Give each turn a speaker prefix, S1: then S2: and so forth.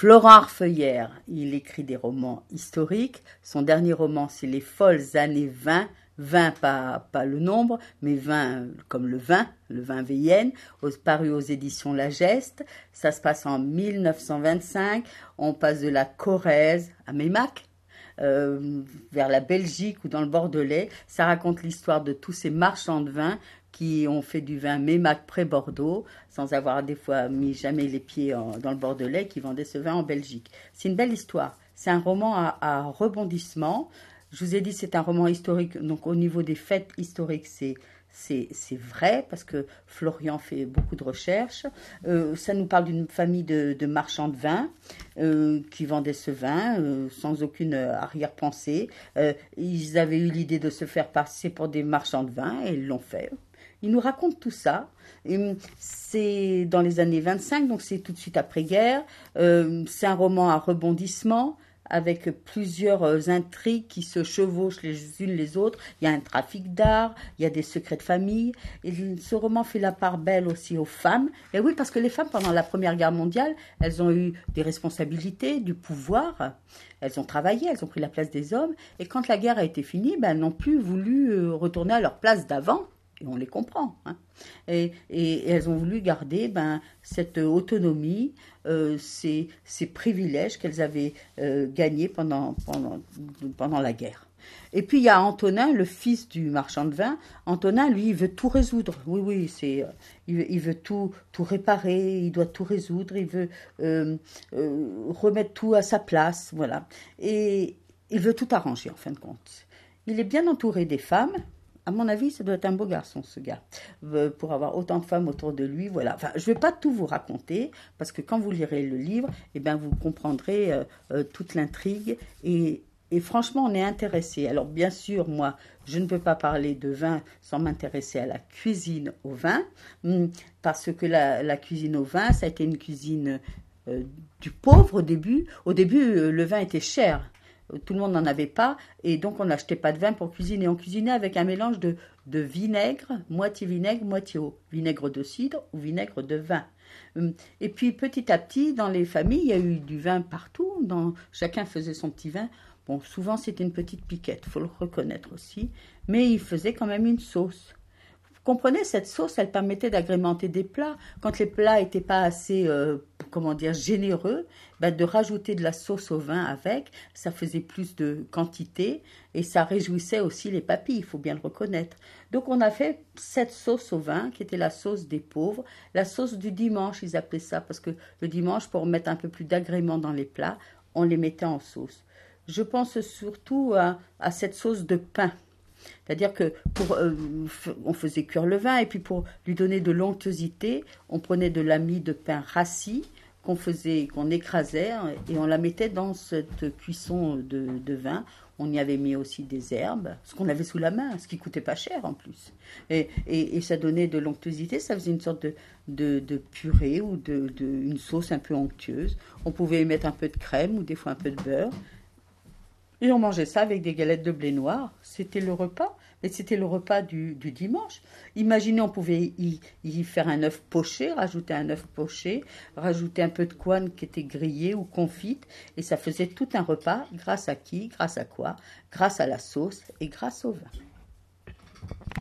S1: Florent Arfeuillère, il écrit des romans historiques. Son dernier roman, c'est Les folles années 20. 20, pas le nombre, mais 20 comme le vin Veillenne, paru aux éditions La Geste. Ça se passe en 1925. On passe de la Corrèze à Meymac, vers la Belgique ou dans le Bordelais. Ça raconte l'histoire de tous ces marchands de vin qui ont fait du vin Meymac près-Bordeaux, sans avoir des fois mis jamais les pieds dans le Bordelais, qui vendaient ce vin en Belgique. C'est une belle histoire. C'est un roman à rebondissement. Je vous ai dit, c'est un roman historique, donc au niveau des faits historiques, c'est vrai, parce que Florian fait beaucoup de recherches. Ça nous parle d'une famille de marchands de vin qui vendaient ce vin sans aucune arrière-pensée. Ils avaient eu l'idée de se faire passer pour des marchands de vin et ils l'ont fait. Il nous raconte tout ça. C'est dans les années 25, donc c'est tout de suite après-guerre. C'est un roman à rebondissement, avec plusieurs intrigues qui se chevauchent les unes les autres. Il y a un trafic d'art, il y a des secrets de famille. Et ce roman fait la part belle aussi aux femmes. Et oui, parce que les femmes, pendant la Première Guerre mondiale, elles ont eu des responsabilités, du pouvoir. Elles ont travaillé, elles ont pris la place des hommes. Et quand la guerre a été finie, elles n'ont plus voulu retourner à leur place d'avant. Et on les comprend. Hein. Et elles ont voulu garder cette autonomie, ces privilèges qu'elles avaient gagnés pendant la guerre. Et puis il y a Antonin, le fils du marchand de vin. Antonin, lui, il veut tout résoudre. Oui, il veut tout réparer, il doit tout résoudre, il veut remettre tout à sa place, voilà. Et il veut tout arranger, en fin de compte. Il est bien entouré des femmes. À mon avis, ça doit être un beau garçon, ce gars, pour avoir autant de femmes autour de lui. Voilà. Enfin, je ne vais pas tout vous raconter, parce que quand vous lirez le livre, vous comprendrez toute l'intrigue. Et franchement, on est intéressé. Alors, bien sûr, moi, je ne peux pas parler de vin sans m'intéresser à la cuisine au vin, parce que la cuisine au vin, ça a été une cuisine du pauvre au début. Au début, le vin était cher. Tout le monde n'en avait pas, et donc on n'achetait pas de vin pour cuisiner. On cuisinait avec un mélange de vinaigre, moitié eau, vinaigre de cidre ou vinaigre de vin. Et puis petit à petit, dans les familles, il y a eu du vin partout, chacun faisait son petit vin. Bon, souvent c'était une petite piquette, il faut le reconnaître aussi, mais il faisait quand même une sauce. Vous comprenez, cette sauce, elle permettait d'agrémenter des plats. Quand les plats n'étaient pas assez, généreux, de rajouter de la sauce au vin avec, ça faisait plus de quantité et ça réjouissait aussi les papilles, il faut bien le reconnaître. Donc on a fait cette sauce au vin qui était la sauce des pauvres, la sauce du dimanche, ils appelaient ça, parce que le dimanche, pour mettre un peu plus d'agrément dans les plats, on les mettait en sauce. Je pense surtout à cette sauce de pain. C'est-à-dire que on faisait cuire le vin et puis pour lui donner de l'onctuosité, on prenait de la mie de pain rassis qu'on écrasait et on la mettait dans cette cuisson de vin. On y avait mis aussi des herbes, ce qu'on avait sous la main, ce qui coûtait pas cher en plus. Et ça donnait de l'onctuosité, ça faisait une sorte de purée ou une sauce un peu onctueuse. On pouvait y mettre un peu de crème ou des fois un peu de beurre. Et on mangeait ça avec des galettes de blé noir. C'était le repas, mais c'était le repas du dimanche. Imaginez, on pouvait y faire un œuf poché, rajouter un œuf poché, rajouter un peu de couenne qui était grillée ou confite, et ça faisait tout un repas. Grâce à qui? Grâce à quoi? Grâce à la sauce et grâce au vin.